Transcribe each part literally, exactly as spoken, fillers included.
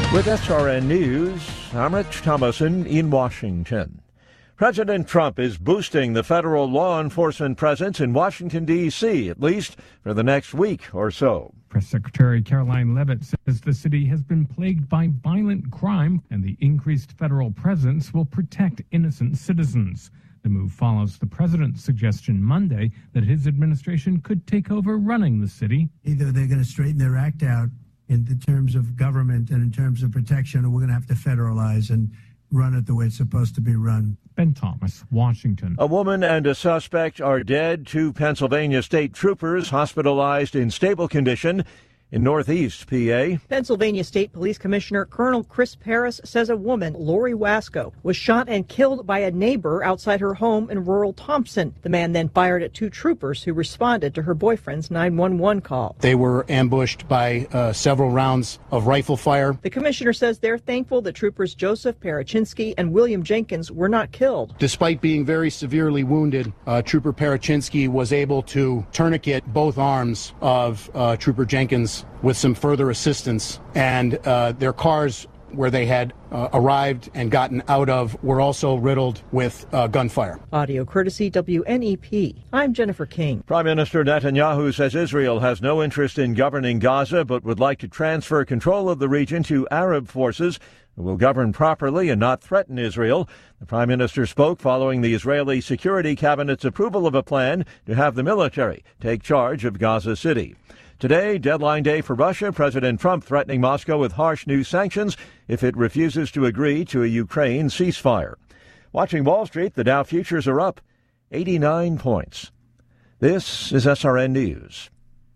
With S R N News, I'm Rich Thomason in Washington. President Trump is boosting the federal law enforcement presence in Washington, D C, at least for the next week or so. Press Secretary Caroline Leavitt says the city has been plagued by violent crime, and the increased federal presence will protect innocent citizens. The move follows the president's suggestion Monday that his administration could take over running the city. Either they're going to straighten their act out in the terms of government and in terms of protection, or we're going to have to federalize and run it the way it's supposed to be run. Ben Thomas, Washington. A woman and a suspect are dead. Two Pennsylvania state troopers hospitalized in stable condition in Northeast P A. Pennsylvania State Police Commissioner Colonel Chris Paris says a woman, Lori Wasco, was shot and killed by a neighbor outside her home in rural Thompson. The man then fired at two troopers who responded to her boyfriend's nine one one call. They were ambushed by uh, several rounds of rifle fire. The commissioner says they're thankful that troopers Joseph Parachinsky and William Jenkins were not killed. Despite being very severely wounded, uh, Trooper Parachinsky was able to tourniquet both arms of uh, Trooper Jenkins with some further assistance, and uh, their cars where they had uh, arrived and gotten out of were also riddled with uh, gunfire. Audio courtesy W N E P. I'm Jennifer King. Prime Minister Netanyahu says Israel has no interest in governing Gaza, but would like to transfer control of the region to Arab forces who will govern properly and not threaten Israel. The Prime Minister spoke following the Israeli Security Cabinet's approval of a plan to have the military take charge of Gaza City. Today, deadline day for Russia, President Trump threatening Moscow with harsh new sanctions if it refuses to agree to a Ukraine ceasefire. Watching Wall Street, the Dow futures are up eighty-nine points. This is S R N News.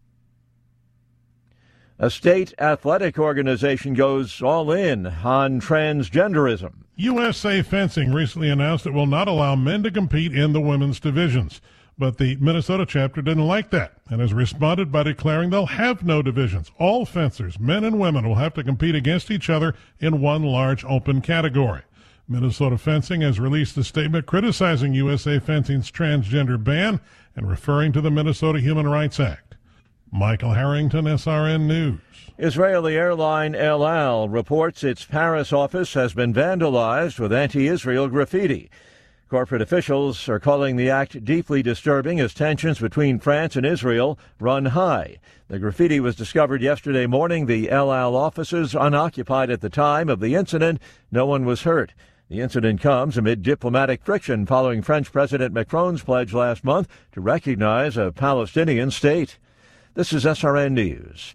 A state athletic organization goes all in on transgenderism. U S A Fencing recently announced it will not allow men to compete in the women's divisions. But the Minnesota chapter didn't like that and has responded by declaring they'll have no divisions. All fencers, men and women, will have to compete against each other in one large open category. Minnesota Fencing has released a statement criticizing U S A Fencing's transgender ban and referring to the Minnesota Human Rights Act. Michael Harrington, S R N News. Israeli airline El Al reports its Paris office has been vandalized with anti-Israel graffiti. Corporate officials are calling the act deeply disturbing as tensions between France and Israel run high. The graffiti was discovered yesterday morning. The El Al offices unoccupied at the time of the incident. No one was hurt. The incident comes amid diplomatic friction following French President Macron's pledge last month to recognize a Palestinian state. This is S R N News.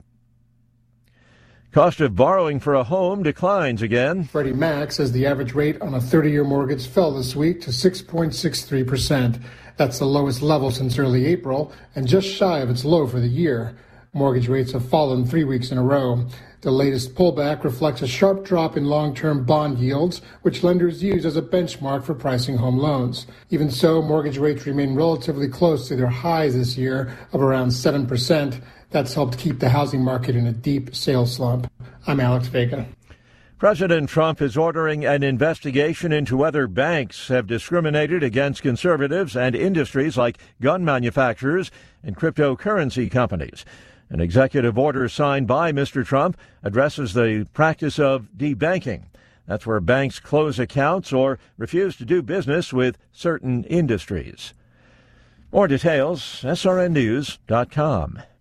Cost of borrowing for a home declines again. Freddie Mac says the average rate on a thirty-year mortgage fell this week to six point six three percent. That's the lowest level since early April and just shy of its low for the year. Mortgage rates have fallen three weeks in a row. The latest pullback reflects a sharp drop in long-term bond yields, which lenders use as a benchmark for pricing home loans. Even so, mortgage rates remain relatively close to their highs this year of around seven percent. That's helped keep the housing market in a deep sales slump. I'm Alex Vega. President Trump is ordering an investigation into whether banks have discriminated against conservatives and industries like gun manufacturers and cryptocurrency companies. An executive order signed by Mister Trump addresses the practice of debanking. That's where banks close accounts or refuse to do business with certain industries. More details, S R N news dot com.